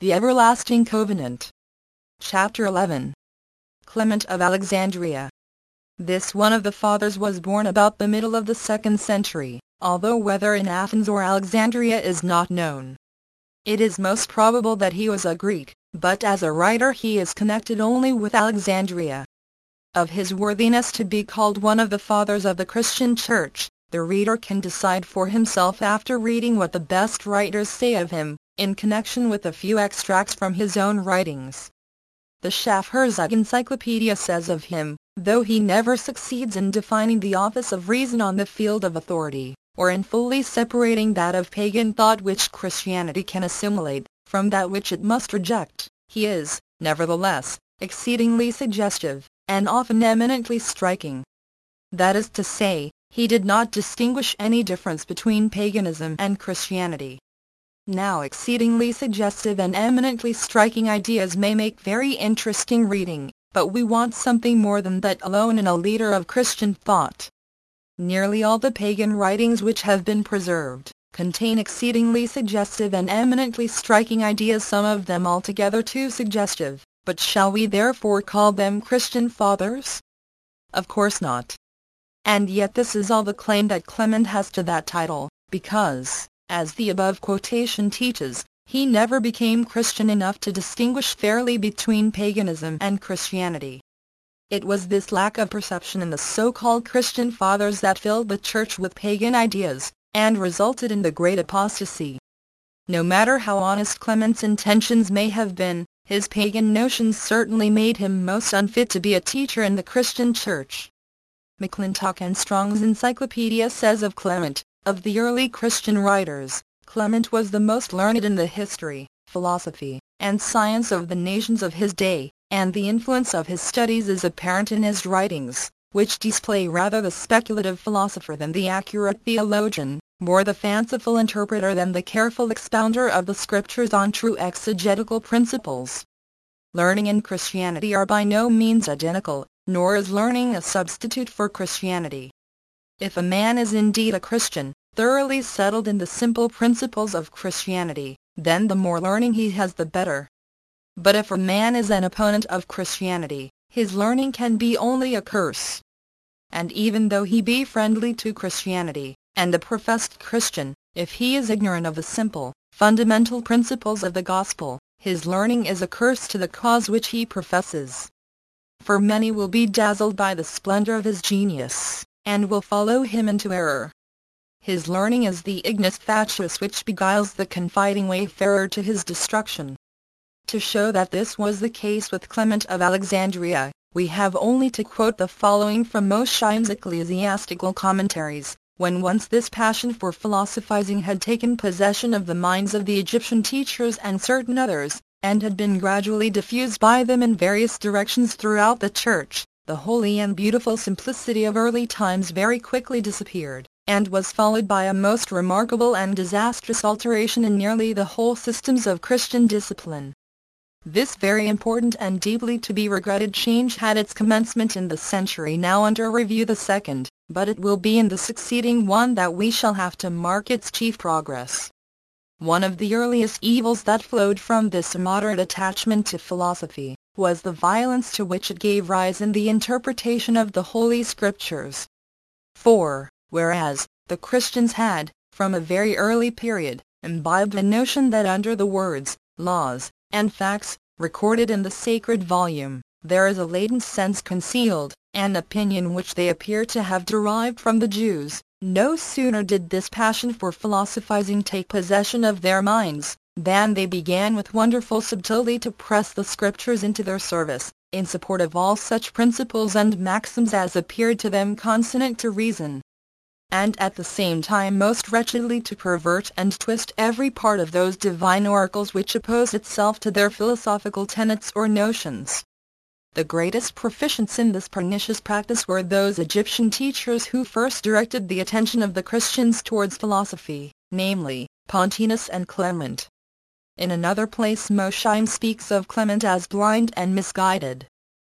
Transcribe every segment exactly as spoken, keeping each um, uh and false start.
The Everlasting Covenant. Chapter eleven. Clement of Alexandria. This one of the fathers was born about the middle of the second century, although whether in Athens or Alexandria is not known. It is most probable that he was a Greek, but as a writer he is connected only with Alexandria. Of his worthiness to be called one of the fathers of the Christian Church, the reader can decide for himself after reading what the best writers say of him, in connection with a few extracts from his own writings. The Schaffhauser Encyclopedia says of him, though he never succeeds in defining the office of reason on the field of authority, or in fully separating that of pagan thought which Christianity can assimilate, from that which it must reject, he is, nevertheless, exceedingly suggestive, and often eminently striking. That is to say, he did not distinguish any difference between paganism and Christianity. Now exceedingly suggestive and eminently striking ideas may make very interesting reading, but we want something more than that alone in a leader of Christian thought. Nearly all the pagan writings which have been preserved contain exceedingly suggestive and eminently striking ideas, some of them altogether too suggestive, but shall we therefore call them Christian fathers? Of course not. And yet this is all the claim that Clement has to that title, because, as the above quotation teaches, he never became Christian enough to distinguish fairly between paganism and Christianity. It was this lack of perception in the so-called Christian fathers that filled the Church with pagan ideas, and resulted in the great apostasy. No matter how honest Clement's intentions may have been, his pagan notions certainly made him most unfit to be a teacher in the Christian Church. McClintock and Strong's Encyclopedia says of Clement, of the early Christian writers, Clement was the most learned in the history, philosophy, and science of the nations of his day, and the influence of his studies is apparent in his writings, which display rather the speculative philosopher than the accurate theologian, more the fanciful interpreter than the careful expounder of the Scriptures on true exegetical principles. Learning and Christianity are by no means identical, nor is learning a substitute for Christianity. If a man is indeed a Christian, thoroughly settled in the simple principles of Christianity, then the more learning he has the better. But if a man is an opponent of Christianity, his learning can be only a curse. And even though he be friendly to Christianity, and a professed Christian, if he is ignorant of the simple, fundamental principles of the gospel, his learning is a curse to the cause which he professes. For many will be dazzled by the splendor of his genius, and will follow him into error. His learning is the ignis fatuus which beguiles the confiding wayfarer to his destruction. To show that this was the case with Clement of Alexandria, we have only to quote the following from Mosheim's ecclesiastical commentaries. When once this passion for philosophizing had taken possession of the minds of the Egyptian teachers and certain others, and had been gradually diffused by them in various directions throughout the Church, the holy and beautiful simplicity of early times very quickly disappeared, and was followed by a most remarkable and disastrous alteration in nearly the whole systems of Christian discipline. This very important and deeply to be regretted change had its commencement in the century now under review, the second, but it will be in the succeeding one that we shall have to mark its chief progress. One of the earliest evils that flowed from this immoderate attachment to philosophy was the violence to which it gave rise in the interpretation of the Holy Scriptures. For, whereas the Christians had, from a very early period, imbibed a notion that under the words, laws, and facts, recorded in the sacred volume, there is a latent sense concealed, an opinion which they appear to have derived from the Jews, no sooner did this passion for philosophizing take possession of their minds, than they began with wonderful subtlety to press the Scriptures into their service, in support of all such principles and maxims as appeared to them consonant to reason, and at the same time most wretchedly to pervert and twist every part of those divine oracles which opposed itself to their philosophical tenets or notions. The greatest proficients in this pernicious practice were those Egyptian teachers who first directed the attention of the Christians towards philosophy, namely, Pontinus and Clement. In another place Mosheim speaks of Clement as blind and misguided.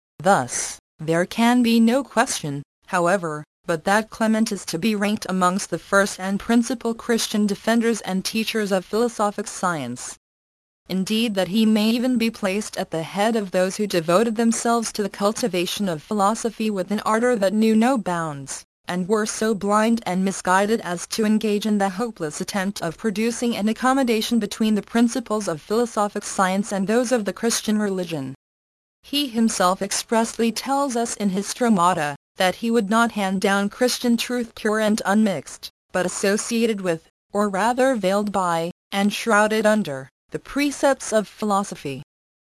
Thus, there can be no question, however, but that Clement is to be ranked amongst the first and principal Christian defenders and teachers of philosophic science. indeed that he may even be placed at the head of those who devoted themselves to the cultivation of philosophy with an ardor that knew no bounds, and were so blind and misguided as to engage in the hopeless attempt of producing an accommodation between the principles of philosophic science and those of the Christian religion. He himself expressly tells us in his Stromata, that he would not hand down Christian truth pure and unmixed, but associated with, or rather veiled by, and shrouded under, the precepts of philosophy.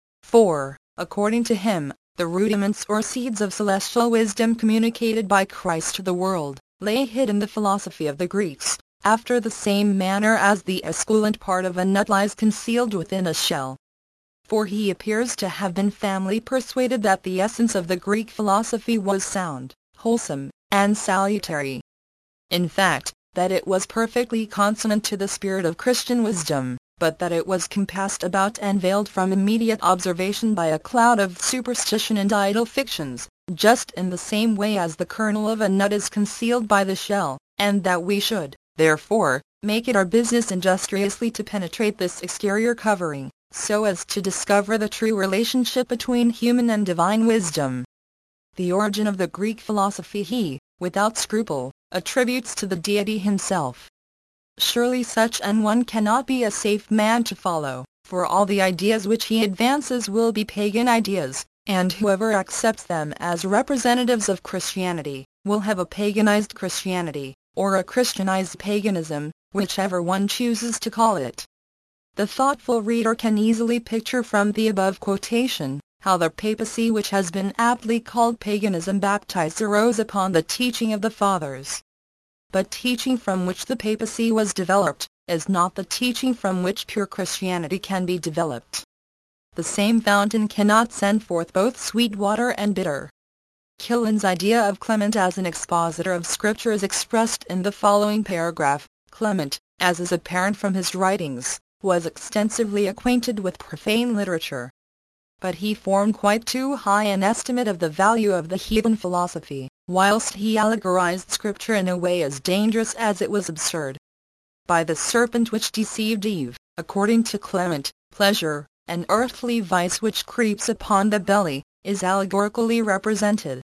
For, according to him, the rudiments or seeds of celestial wisdom communicated by Christ to the world, lay hid in the philosophy of the Greeks, after the same manner as the esculent part of a nut lies concealed within a shell. For he appears to have been firmly persuaded that the essence of the Greek philosophy was sound, wholesome, and salutary. In fact, that it was perfectly consonant to the spirit of Christian wisdom, but that it was compassed about and veiled from immediate observation by a cloud of superstition and idle fictions, just in the same way as the kernel of a nut is concealed by the shell, and that we should, therefore, make it our business industriously to penetrate this exterior covering, so as to discover the true relationship between human and divine wisdom. The origin of the Greek philosophy he, without scruple, attributes to the deity himself. Surely such an one cannot be a safe man to follow, for all the ideas which he advances will be pagan ideas, and whoever accepts them as representatives of Christianity, will have a paganized Christianity, or a Christianized paganism, whichever one chooses to call it. The thoughtful reader can easily picture from the above quotation, how the papacy, which has been aptly called paganism baptized, arose upon the teaching of the Fathers. But teaching from which the papacy was developed, is not the teaching from which pure Christianity can be developed. The same fountain cannot send forth both sweet water and bitter. Killen's idea of Clement as an expositor of Scripture is expressed in the following paragraph. Clement, as is apparent from his writings, was extensively acquainted with profane literature. But he formed quite too high an estimate of the value of the heathen philosophy, whilst he allegorized Scripture in a way as dangerous as it was absurd. By the serpent which deceived Eve, according to Clement, pleasure, an earthly vice which creeps upon the belly, is allegorically represented.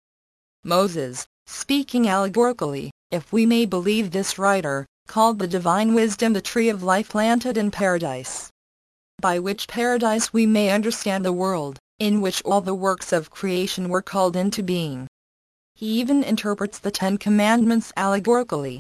Moses, speaking allegorically, if we may believe this writer, called the divine wisdom the tree of life planted in paradise. By which paradise we may understand the world, in which all the works of creation were called into being. He even interprets the Ten Commandments allegorically.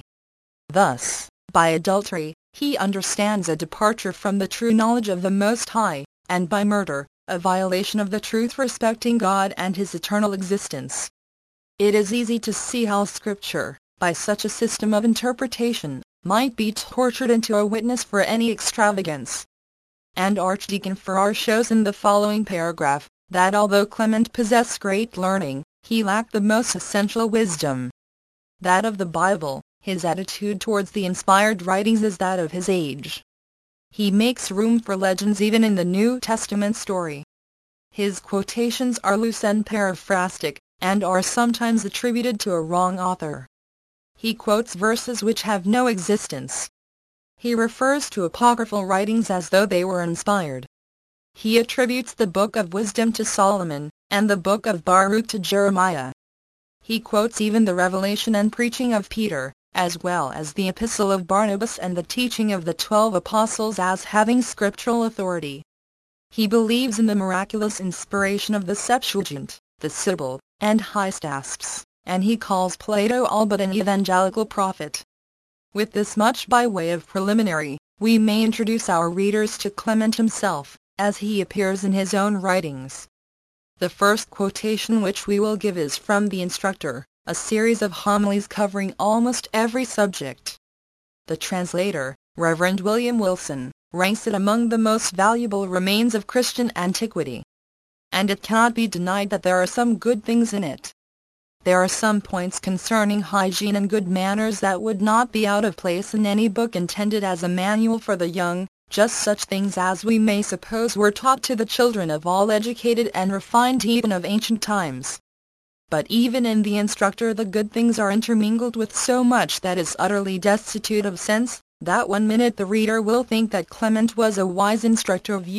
Thus, by adultery, he understands a departure from the true knowledge of the Most High, and by murder, a violation of the truth respecting God and His eternal existence. It is easy to see how Scripture, by such a system of interpretation, might be tortured into a witness for any extravagance. And Archdeacon Farrar shows in the following paragraph, that although Clement possessed great learning, he lacked the most essential wisdom. That of the Bible, his attitude towards the inspired writings is that of his age. He makes room for legends even in the New Testament story. His quotations are loose and paraphrastic, and are sometimes attributed to a wrong author. He quotes verses which have no existence. He refers to apocryphal writings as though they were inspired. He attributes the Book of Wisdom to Solomon, and the Book of Baruch to Jeremiah. He quotes even the revelation and preaching of Peter, as well as the epistle of Barnabas and the teaching of the twelve apostles as having scriptural authority. He believes in the miraculous inspiration of the Septuagint, the Sibyl, and Hystaspes, and he calls Plato all but an evangelical prophet. With this much by way of preliminary, we may introduce our readers to Clement himself, as he appears in his own writings. The first quotation which we will give is from the Instructor, a series of homilies covering almost every subject. The translator, Reverend William Wilson, ranks it among the most valuable remains of Christian antiquity. And it cannot be denied that there are some good things in it. There are some points concerning hygiene and good manners that would not be out of place in any book intended as a manual for the young, just such things as we may suppose were taught to the children of all educated and refined heathen of ancient times. But even in the Instructor the good things are intermingled with so much that is utterly destitute of sense, that one minute the reader will think that Clement was a wise instructor of youth,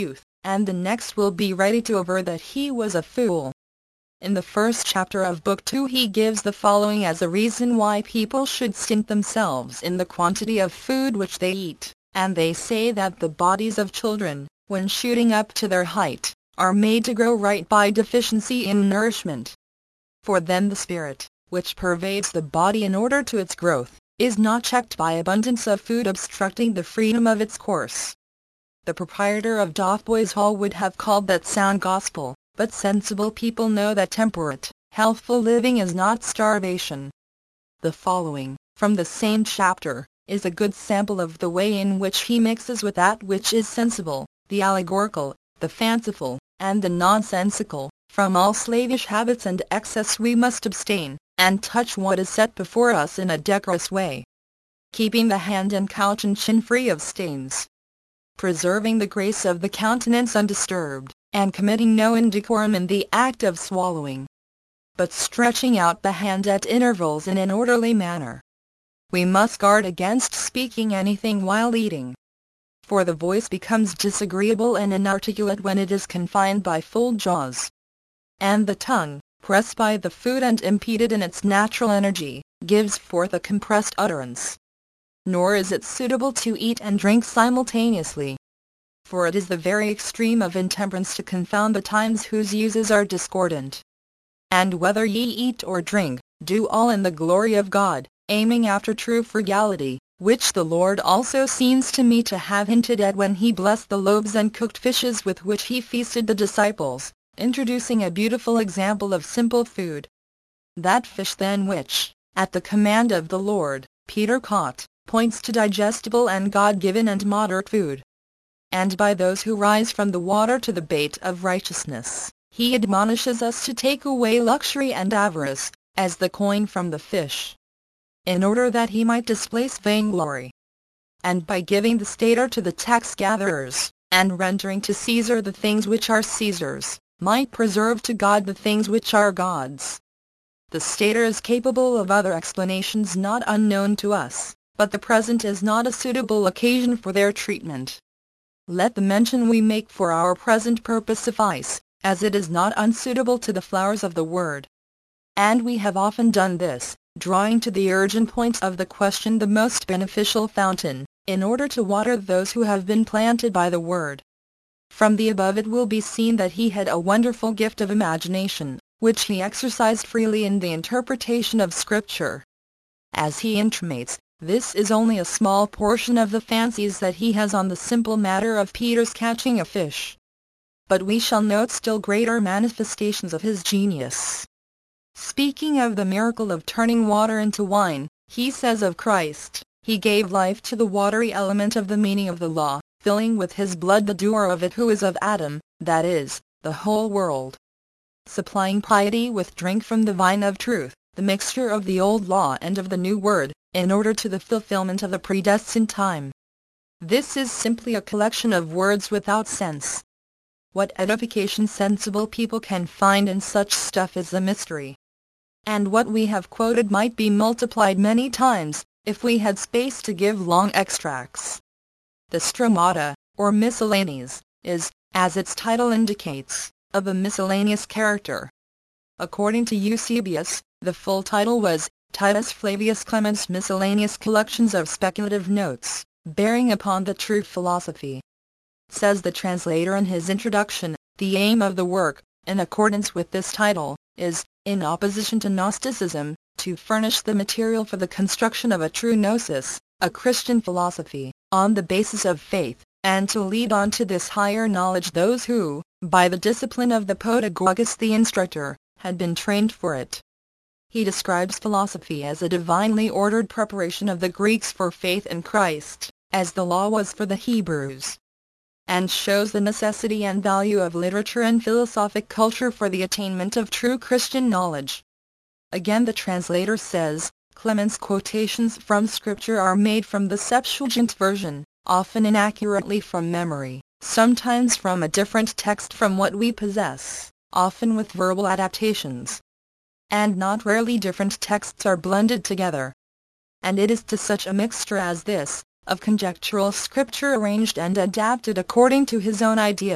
and the next will be ready to aver that he was a fool. In the first chapter of Book two he gives the following as a reason why people should stint themselves in the quantity of food which they eat, and they say that the bodies of children, when shooting up to their height, are made to grow right by deficiency in nourishment. For then the spirit, which pervades the body in order to its growth, is not checked by abundance of food obstructing the freedom of its course. The proprietor of Dotheboys Hall would have called that sound gospel, but sensible people know that temperate, healthful living is not starvation. The following, from the same chapter, is a good sample of the way in which he mixes with that which is sensible, the allegorical, the fanciful, and the nonsensical. From all slavish habits and excess we must abstain, and touch what is set before us in a decorous way, keeping the hand and couch and chin free of stains, preserving the grace of the countenance undisturbed, and committing no indecorum in the act of swallowing, but stretching out the hand at intervals in an orderly manner. We must guard against speaking anything while eating, for the voice becomes disagreeable and inarticulate when it is confined by full jaws, and the tongue, pressed by the food and impeded in its natural energy, gives forth a compressed utterance. Nor is it suitable to eat and drink simultaneously, for it is the very extreme of intemperance to confound the times whose uses are discordant. And whether ye eat or drink, do all in the glory of God, aiming after true frugality, which the Lord also seems to me to have hinted at when he blessed the loaves and cooked fishes with which he feasted the disciples, introducing a beautiful example of simple food. That fish then which, at the command of the Lord, Peter caught, points to digestible and God-given and moderate food. And by those who rise from the water to the bait of righteousness, he admonishes us to take away luxury and avarice, as the coin from the fish, in order that he might displace vainglory. And by giving the stater to the tax-gatherers, and rendering to Caesar the things which are Caesar's, might preserve to God the things which are God's. The stater is capable of other explanations not unknown to us, but the present is not a suitable occasion for their treatment. Let the mention we make for our present purpose suffice, as it is not unsuitable to the flowers of the word. And we have often done this, drawing to the urgent point of the question the most beneficial fountain, in order to water those who have been planted by the word. From the above it will be seen that he had a wonderful gift of imagination, which he exercised freely in the interpretation of Scripture. As he intimates, this is only a small portion of the fancies that he has on the simple matter of Peter's catching a fish. But we shall note still greater manifestations of his genius. Speaking of the miracle of turning water into wine, he says of Christ, he gave life to the watery element of the meaning of the law, filling with his blood the doer of it who is of Adam, that is, the whole world, supplying piety with drink from the vine of truth, the mixture of the old law and of the new word, in order to the fulfillment of the predestined time. This is simply a collection of words without sense. What edification sensible people can find in such stuff is a mystery. And what we have quoted might be multiplied many times, if we had space to give long extracts. The Stromata, or Miscellanies, is, as its title indicates, of a miscellaneous character. According to Eusebius, the full title was, Titus Flavius Clement's Miscellaneous Collections of Speculative Notes, bearing upon the True Philosophy. Says the translator in his introduction, the aim of the work, in accordance with this title, is, in opposition to Gnosticism, to furnish the material for the construction of a true gnosis, a Christian philosophy, on the basis of faith, and to lead on to this higher knowledge those who, by the discipline of the Pedagogus the instructor, had been trained for it. He describes philosophy as a divinely ordered preparation of the Greeks for faith in Christ, as the law was for the Hebrews, and shows the necessity and value of literature and philosophic culture for the attainment of true Christian knowledge. Again the translator says, Clement's quotations from Scripture are made from the Septuagint version, often inaccurately from memory, sometimes from a different text from what we possess, often with verbal adaptations. And not rarely different texts are blended together. And it is to such a mixture as this, of conjectural Scripture arranged and adapted according to his own ideas,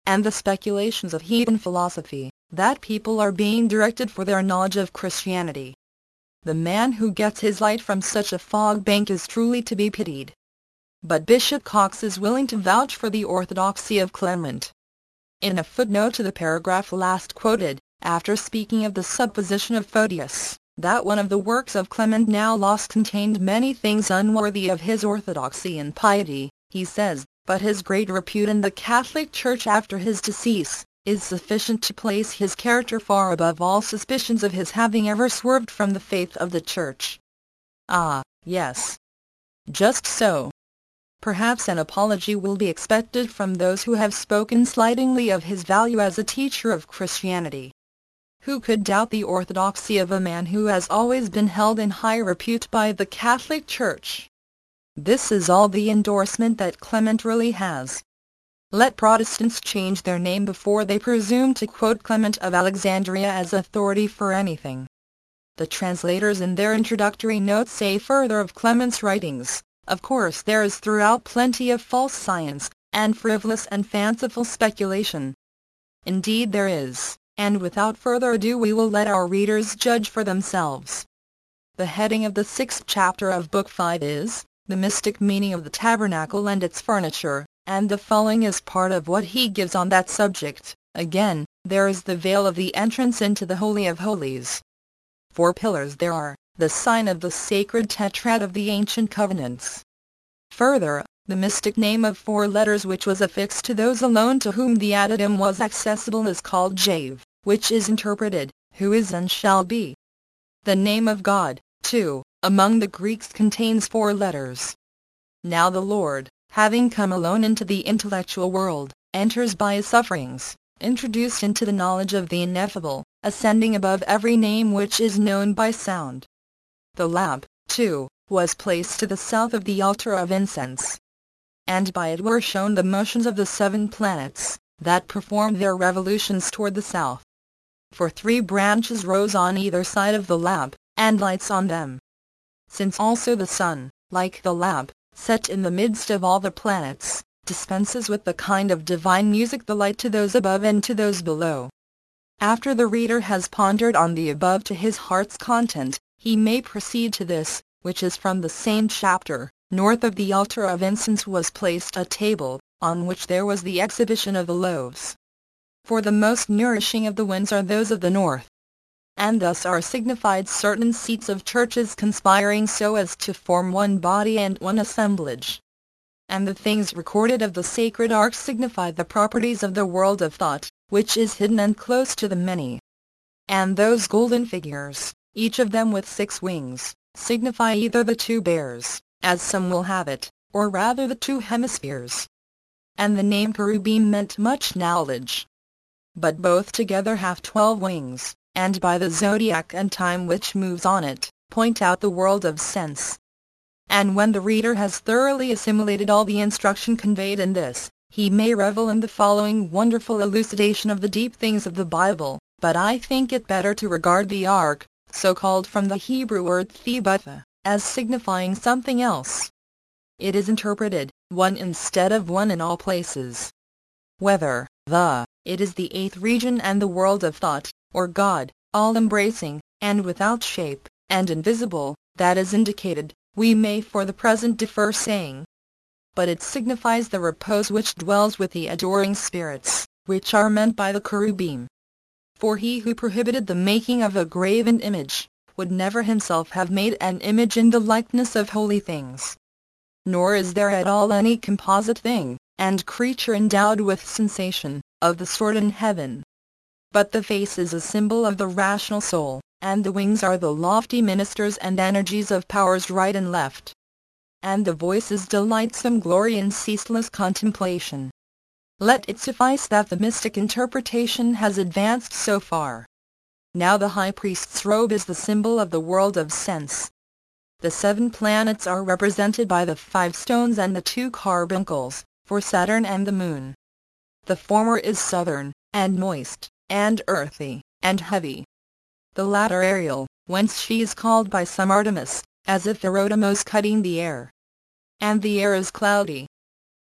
and the speculations of heathen philosophy, that people are being directed for their knowledge of Christianity. The man who gets his light from such a fog bank is truly to be pitied. But Bishop Cox is willing to vouch for the orthodoxy of Clement. In a footnote to the paragraph last quoted, after speaking of the supposition of Photius, that one of the works of Clement now lost contained many things unworthy of his orthodoxy and piety, he says, but his great repute in the Catholic Church after his decease is sufficient to place his character far above all suspicions of his having ever swerved from the faith of the Church. Ah, yes. Just so. Perhaps an apology will be expected from those who have spoken slightingly of his value as a teacher of Christianity. Who could doubt the orthodoxy of a man who has always been held in high repute by the Catholic Church? This is all the endorsement that Clement really has. Let Protestants change their name before they presume to quote Clement of Alexandria as authority for anything. The translators in their introductory notes say further of Clement's writings, "Of course there is throughout plenty of false science, and frivolous and fanciful speculation. Indeed there is, and without further ado we will let our readers judge for themselves." The heading of the sixth chapter of Book five is, "The Mystic Meaning of the Tabernacle and its Furniture," and the following is part of what he gives on that subject. Again, there is the veil of the entrance into the Holy of Holies. Four pillars there are, the sign of the sacred tetrad of the ancient covenants. Further, the mystic name of four letters which was affixed to those alone to whom the addendum was accessible is called Jave, which is interpreted, who is and shall be. The name of God, too, among the Greeks contains four letters. Now the Lord, having come alone into the intellectual world, enters by his sufferings, introduced into the knowledge of the ineffable, ascending above every name which is known by sound. The lamp, too, was placed to the south of the altar of incense, and by it were shown the motions of the seven planets, that performed their revolutions toward the south. For three branches rose on either side of the lamp, and lights on them. Since also the sun, like the lamp, set in the midst of all the planets, dispenses with the kind of divine music the light to those above and to those below. After the reader has pondered on the above to his heart's content, he may proceed to this, which is from the same chapter. North of the altar of incense was placed a table, on which there was the exhibition of the loaves. For the most nourishing of the winds are those of the north. And thus are signified certain seats of churches conspiring so as to form one body and one assemblage. And the things recorded of the sacred ark signify the properties of the world of thought, which is hidden and close to the many. And those golden figures, each of them with six wings, signify either the two bears, as some will have it, or rather the two hemispheres. And the name cherubim meant much knowledge. But both together have twelve wings, and by the zodiac and time which moves on it, point out the world of sense. And when the reader has thoroughly assimilated all the instruction conveyed in this, he may revel in the following wonderful elucidation of the deep things of the Bible. But I think it better to regard the ark, so called from the Hebrew word thebutha, as signifying something else. It is interpreted, one instead of one in all places. Whether, the, it is the eighth region and the world of thought, or God, all-embracing, and without shape, and invisible, that is indicated, we may for the present defer saying. But it signifies the repose which dwells with the adoring spirits, which are meant by the cherubim. For he who prohibited the making of a graven image, would never himself have made an image in the likeness of holy things. Nor is there at all any composite thing, and creature endowed with sensation, of the sort in heaven. But the face is a symbol of the rational soul, and the wings are the lofty ministers and energies of powers right and left. And the voice is delightsome glory in ceaseless contemplation. Let it suffice that the mystic interpretation has advanced so far. Now the high priest's robe is the symbol of the world of sense. The seven planets are represented by the five stones and the two carbuncles, for Saturn and the moon. The former is southern, and moist, and earthy, and heavy. The latter aerial, whence she is called by some Artemis, as if Erotomos cutting the air. And the air is cloudy.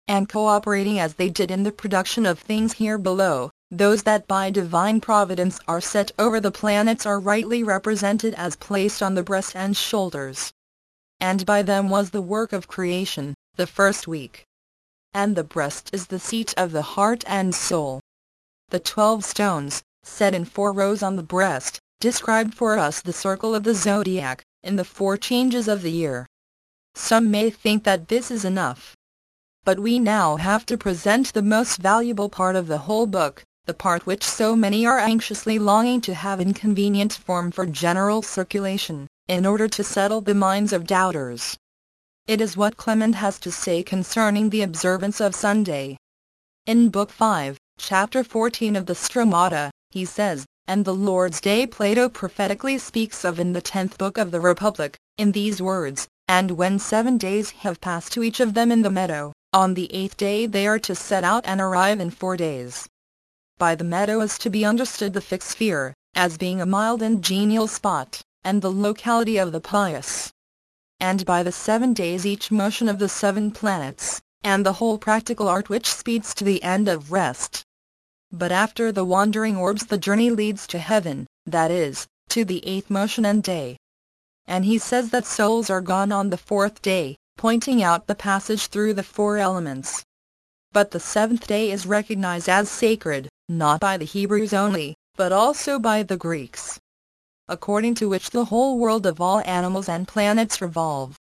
and cooperating as they did in the production of things here below, those that by divine providence are set over the planets are rightly represented as placed on the breast and shoulders. And by them was the work of creation, the first week. And the breast is the seat of the heart and soul. The twelve stones, set in four rows on the breast, describe for us the circle of the zodiac, in the four changes of the year. Some may think that this is enough. But we now have to present the most valuable part of the whole book, the part which so many are anxiously longing to have in convenient form for general circulation, in order to settle the minds of doubters. It is what Clement has to say concerning the observance of Sunday. In Book five, Chapter fourteen of the Stromata, he says, "And the Lord's Day Plato prophetically speaks of in the tenth book of the Republic, in these words, and when seven days have passed to each of them in the meadow, on the eighth day they are to set out and arrive in four days." By the meadow is to be understood the fixed sphere, as being a mild and genial spot, and the locality of the pious. And by the seven days each motion of the seven planets, and the whole practical art which speeds to the end of rest. But after the wandering orbs the journey leads to heaven, that is, to the eighth motion and day. And he says that souls are gone on the fourth day, pointing out the passage through the four elements. But the seventh day is recognized as sacred, not by the Hebrews only, but also by the Greeks, according to which the whole world of all animals and planets revolve.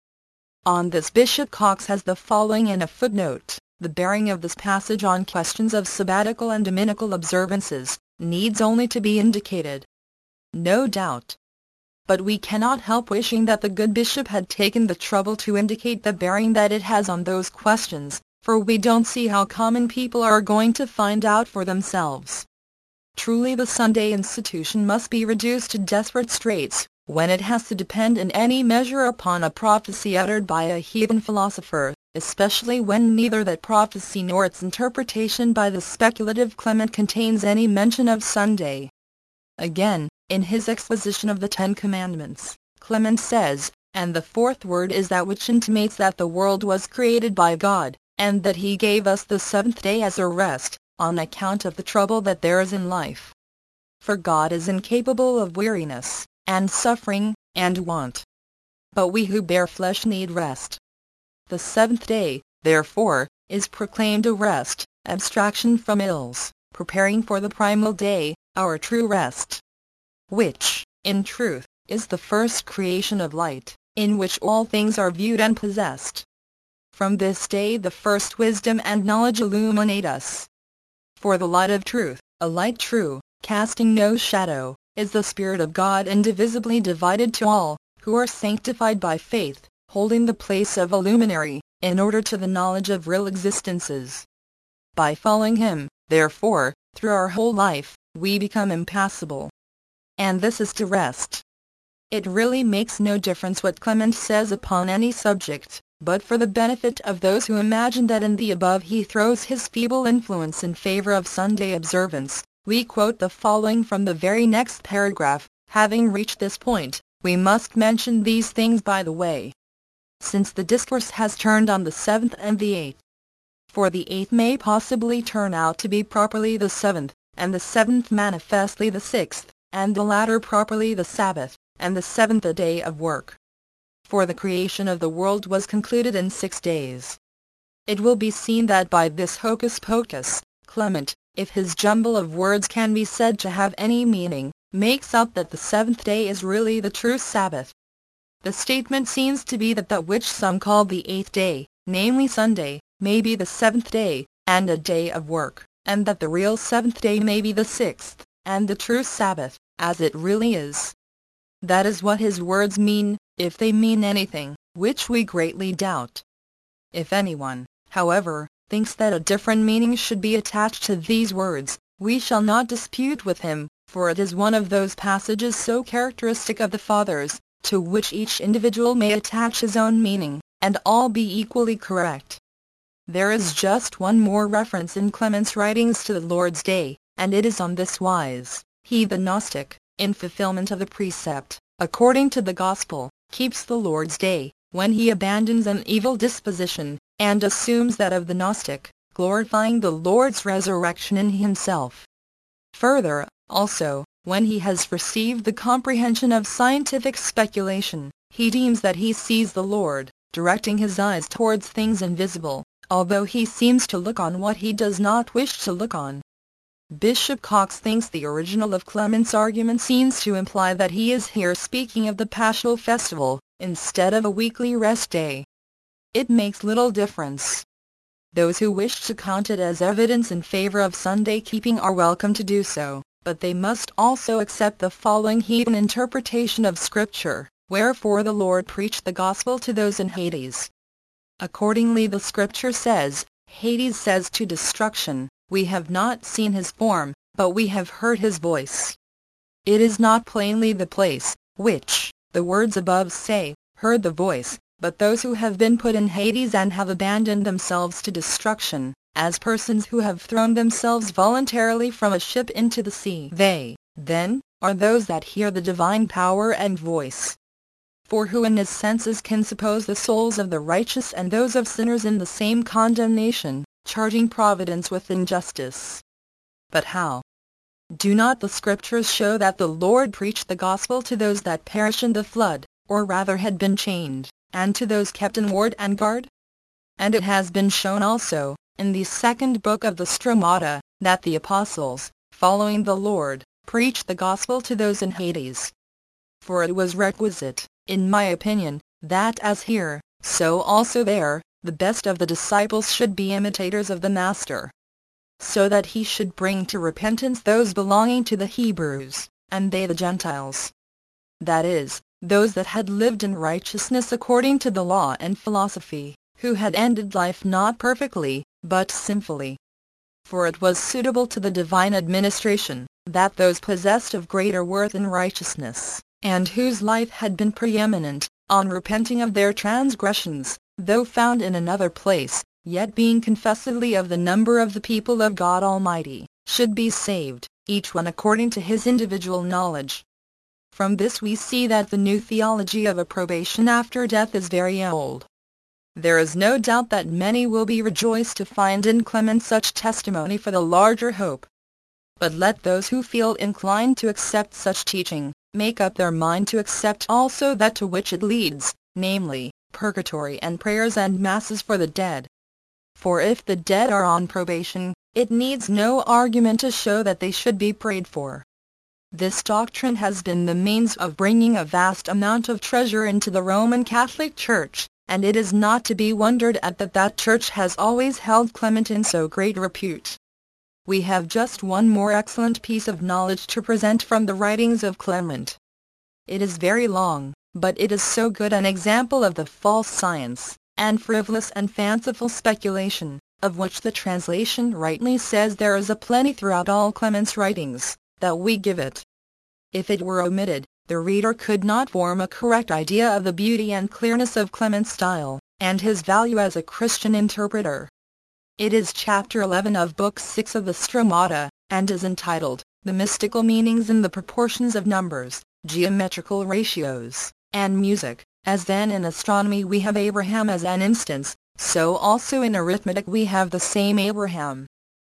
On this Bishop Cox has the following in a footnote: "The bearing of this passage on questions of sabbatical and dominical observances, needs only to be indicated. No doubt. But we cannot help wishing that the good bishop had taken the trouble to indicate the bearing that it has on those questions, for we don't see how common people are going to find out for themselves. Truly the Sunday institution must be reduced to desperate straits, when it has to depend in any measure upon a prophecy uttered by a heathen philosopher, especially when neither that prophecy nor its interpretation by the speculative Clement contains any mention of Sunday." Again, in his exposition of the Ten Commandments, Clement says, "And the fourth word is that which intimates that the world was created by God, and that he gave us the seventh day as a rest, on account of the trouble that there is in life. For God is incapable of weariness, and suffering, and want. But we who bear flesh need rest. The seventh day, therefore, is proclaimed a rest, abstraction from ills, preparing for the primal day, our true rest. Which, in truth, is the first creation of light, in which all things are viewed and possessed. From this day the first wisdom and knowledge illuminate us. For the light of truth, a light true, casting no shadow, is the Spirit of God indivisibly divided to all, who are sanctified by faith, holding the place of a luminary, in order to the knowledge of real existences. By following him, therefore, through our whole life, we become impassible. And this is to rest. It really makes no difference what Clement says upon any subject, but for the benefit of those who imagine that in the above he throws his feeble influence in favor of Sunday observance, we quote the following from the very next paragraph: "Having reached this point, we must mention these things by the way, since the discourse has turned on the seventh and the eighth. For the eighth may possibly turn out to be properly the seventh, and the seventh manifestly the sixth, and the latter properly the Sabbath, and the seventh a day of work. For the creation of the world was concluded in six days." It will be seen that by this hocus pocus, Clement, if his jumble of words can be said to have any meaning, makes out that the seventh day is really the true Sabbath. The statement seems to be that that which some call the eighth day, namely Sunday, may be the seventh day, and a day of work, and that the real seventh day may be the sixth, and the true Sabbath, as it really is. That is what his words mean, if they mean anything, which we greatly doubt. If anyone, however, thinks that a different meaning should be attached to these words, we shall not dispute with him, for it is one of those passages so characteristic of the Fathers, to which each individual may attach his own meaning, and all be equally correct. There is just one more reference in Clement's writings to the Lord's Day, and it is on this wise: "He the Gnostic, in fulfillment of the precept, according to the Gospel, keeps the Lord's Day, when he abandons an evil disposition, and assumes that of the Gnostic, glorifying the Lord's resurrection in himself. Further, also, when he has received the comprehension of scientific speculation, he deems that he sees the Lord, directing his eyes towards things invisible, although he seems to look on what he does not wish to look on. Bishop Cox thinks the original of Clement's argument seems to imply that he is here speaking of the Paschal Festival, instead of a weekly rest day. It makes little difference. Those who wish to count it as evidence in favor of Sunday keeping are welcome to do so, but they must also accept the following heathen interpretation of Scripture, wherefore the Lord preached the gospel to those in Hades. Accordingly the Scripture says, Hades says to destruction, we have not seen his form, but we have heard his voice. It is not plainly the place, which, the words above say, heard the voice, but those who have been put in Hades and have abandoned themselves to destruction, as persons who have thrown themselves voluntarily from a ship into the sea. They, then, are those that hear the divine power and voice. For who in his senses can suppose the souls of the righteous and those of sinners in the same condemnation, charging providence with injustice? But how? Do not the Scriptures show that the Lord preached the gospel to those that perished in the flood, or rather had been chained, and to those kept in ward and guard? And it has been shown also, in the second book of the Stromata, that the apostles, following the Lord, preached the gospel to those in Hades. For it was requisite, in my opinion, that as here, so also there, the best of the disciples should be imitators of the Master, so that he should bring to repentance those belonging to the Hebrews, and they the Gentiles. That is, those that had lived in righteousness according to the law and philosophy, who had ended life not perfectly, but sinfully. For it was suitable to the divine administration, that those possessed of greater worth in righteousness, and whose life had been preeminent, on repenting of their transgressions, though found in another place, yet being confessedly of the number of the people of God Almighty, should be saved, each one according to his individual knowledge. From this we see that the new theology of approbation after death is very old. There is no doubt that many will be rejoiced to find in Clement such testimony for the larger hope. But let those who feel inclined to accept such teaching, make up their mind to accept also that to which it leads, namely, purgatory and prayers and masses for the dead. For if the dead are on probation, it needs no argument to show that they should be prayed for. This doctrine has been the means of bringing a vast amount of treasure into the Roman Catholic Church, and it is not to be wondered at that that Church has always held Clement in so great repute. We have just one more excellent piece of knowledge to present from the writings of Clement. It is very long, but it is so good an example of the false science, and frivolous and fanciful speculation, of which the translation rightly says there is a plenty throughout all Clement's writings, that we give it. If it were omitted, the reader could not form a correct idea of the beauty and clearness of Clement's style, and his value as a Christian interpreter. It is chapter eleven of book six of the Stromata, and is entitled, The Mystical Meanings in the Proportions of Numbers, Geometrical Ratios, and Music. As then in astronomy we have Abraham as an instance, so also in arithmetic we have the same Abraham.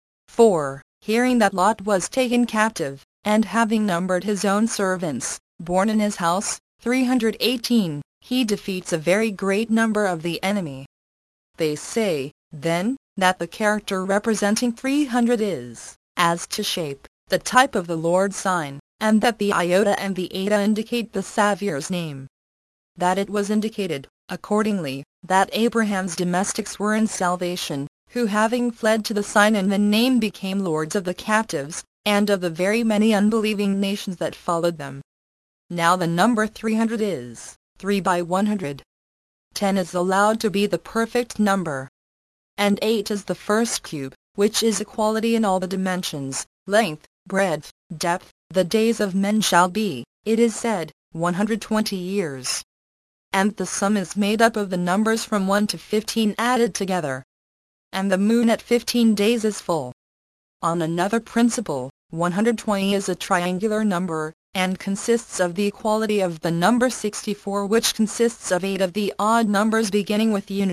four. Hearing that Lot was taken captive, and having numbered his own servants, born in his house, three hundred eighteen, he defeats a very great number of the enemy. They say, then, that the character representing three hundred is, as to shape, the type of the Lord's sign, and that the iota and the eta indicate the Saviour's name. That it was indicated, accordingly, that Abraham's domestics were in salvation, who having fled to the sign and the name became lords of the captives, and of the very many unbelieving nations that followed them. Now the number three hundred is, three by one hundred. ten is allowed to be the perfect number. And eight is the first cube, which is equality in all the dimensions, length, breadth, depth. The days of men shall be, it is said, one hundred twenty years. And the sum is made up of the numbers from one to fifteen added together. And the moon at fifteen days is full. On another principle, one hundred twenty is a triangular number, and consists of the equality of the number sixty-four, which consists of eight of the odd numbers beginning with unity,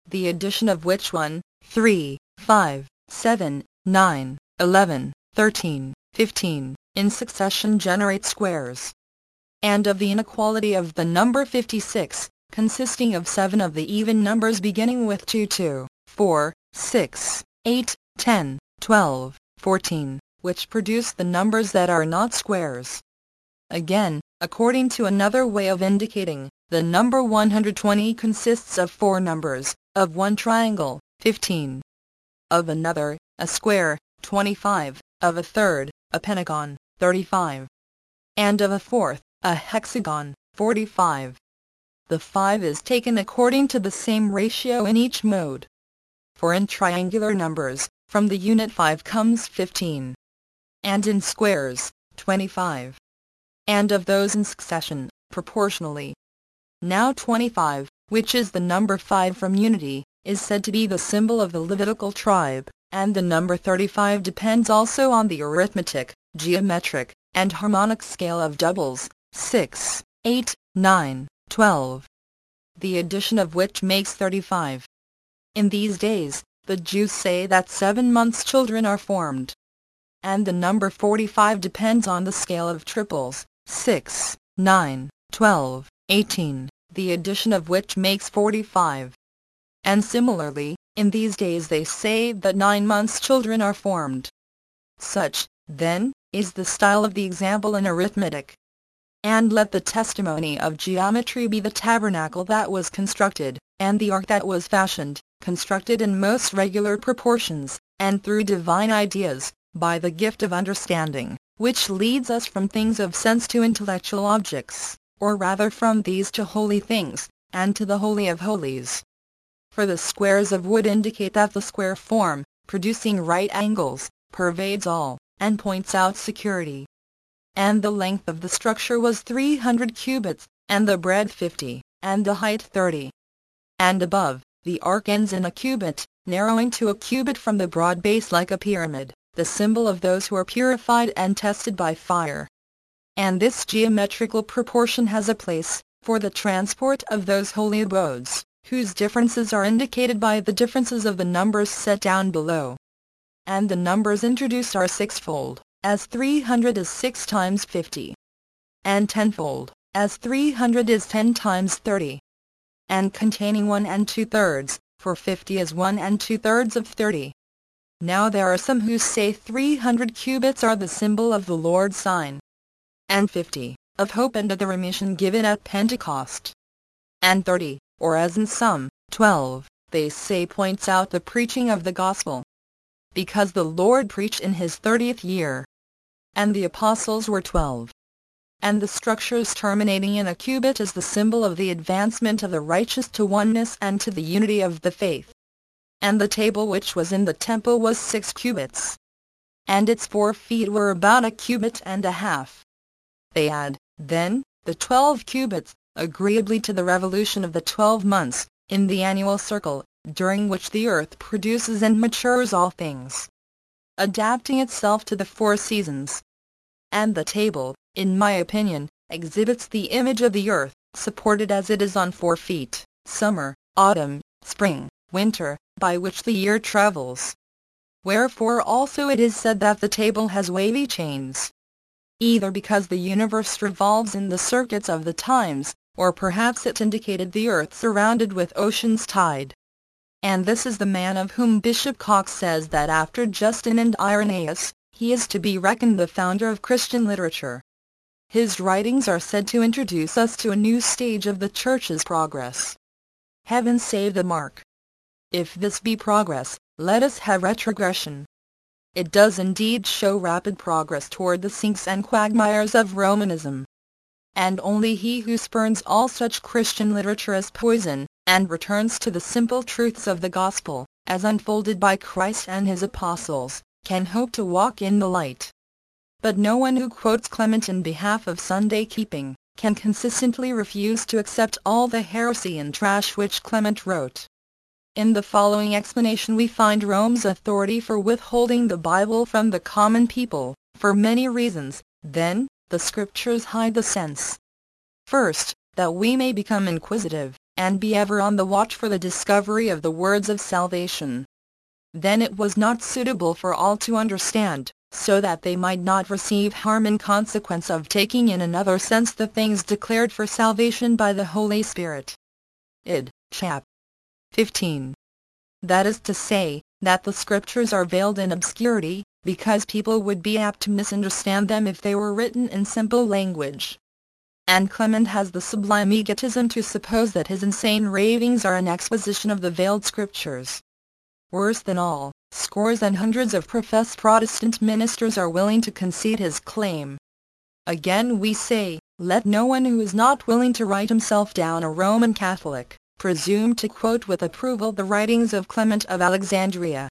the addition of which one, three, five, seven, nine, eleven, thirteen, fifteen, in succession generates squares. And of the inequality of the number fifty-six, consisting of seven of the even numbers beginning with two, two, four, six, eight, ten, twelve, fourteen, which produce the numbers that are not squares. Again, according to another way of indicating, the number one hundred twenty consists of four numbers, of one triangle, fifteen, of another, a square, twenty-five, of a third, a pentagon, thirty-five, and of a fourth, a hexagon, forty-five. The five is taken according to the same ratio in each mode. For in triangular numbers, from the unit five comes fifteen, and in squares, twenty-five, and of those in succession, proportionally. Now twenty-five, which is the number five from unity, is said to be the symbol of the Levitical tribe, and the number thirty-five depends also on the arithmetic, geometric, and harmonic scale of doubles, six, eight, nine, twelve, the addition of which makes thirty-five. In these days, the Jews say that seven months children are formed. And the number forty-five depends on the scale of triples, six, nine, twelve, eighteen, the addition of which makes forty-five. And similarly, in these days they say that nine months children are formed. Such, then, is the style of the example in arithmetic. And let the testimony of geometry be the tabernacle that was constructed, and the ark that was fashioned, constructed in most regular proportions, and through divine ideas, by the gift of understanding, which leads us from things of sense to intellectual objects, or rather from these to holy things, and to the Holy of Holies. For the squares of wood indicate that the square form, producing right angles, pervades all, and points out security. And the length of the structure was three hundred cubits, and the breadth fifty, and the height thirty. And above, the ark ends in a cubit, narrowing to a cubit from the broad base like a pyramid, the symbol of those who are purified and tested by fire. And this geometrical proportion has a place, for the transport of those holy abodes, whose differences are indicated by the differences of the numbers set down below. And the numbers introduced are sixfold, as three hundred is six times fifty, and tenfold, as three hundred is ten times thirty, and containing one and two-thirds, for fifty is one and two-thirds of thirty. Now there are some who say three hundred cubits are the symbol of the Lord's sign, and fifty, of hope and of the remission given at Pentecost, and thirty, or as in some, twelve, they say points out the preaching of the gospel, because the Lord preached in his thirtieth year, and the apostles were twelve. And the structures terminating in a cubit is the symbol of the advancement of the righteous to oneness and to the unity of the faith. And the table which was in the temple was six cubits, and its four feet were about a cubit and a half. They add, then, the twelve cubits, agreeably to the revolution of the twelve months, in the annual circle, during which the earth produces and matures all things, adapting itself to the four seasons. And the table, in my opinion, exhibits the image of the earth, supported as it is on four feet, summer, autumn, spring, winter, by which the year travels. Wherefore also it is said that the table has wavy chains, either because the universe revolves in the circuits of the times, or perhaps it indicated the earth surrounded with ocean's tide. And this is the man of whom Bishop Cox says that after Justin and Irenaeus, he is to be reckoned the founder of Christian literature. His writings are said to introduce us to a new stage of the Church's progress. Heaven save the mark! If this be progress, let us have retrogression. It does indeed show rapid progress toward the sinks and quagmires of Romanism. And only he who spurns all such Christian literature as poison, and returns to the simple truths of the gospel, as unfolded by Christ and his apostles, can hope to walk in the light. But no one who quotes Clement in behalf of Sunday-keeping, can consistently refuse to accept all the heresy and trash which Clement wrote. In the following explanation we find Rome's authority for withholding the Bible from the common people, for many reasons. Then, the Scriptures hide the sense. First, that we may become inquisitive, and be ever on the watch for the discovery of the words of salvation. Then it was not suitable for all to understand, so that they might not receive harm in consequence of taking in another sense the things declared for salvation by the Holy Spirit. Id. Chap. fifteen. That is to say, that the Scriptures are veiled in obscurity, because people would be apt to misunderstand them if they were written in simple language. And Clement has the sublime egotism to suppose that his insane ravings are an exposition of the veiled Scriptures. Worse than all, scores and hundreds of professed Protestant ministers are willing to concede his claim. Again we say, let no one who is not willing to write himself down a Roman Catholic presume to quote with approval the writings of Clement of Alexandria.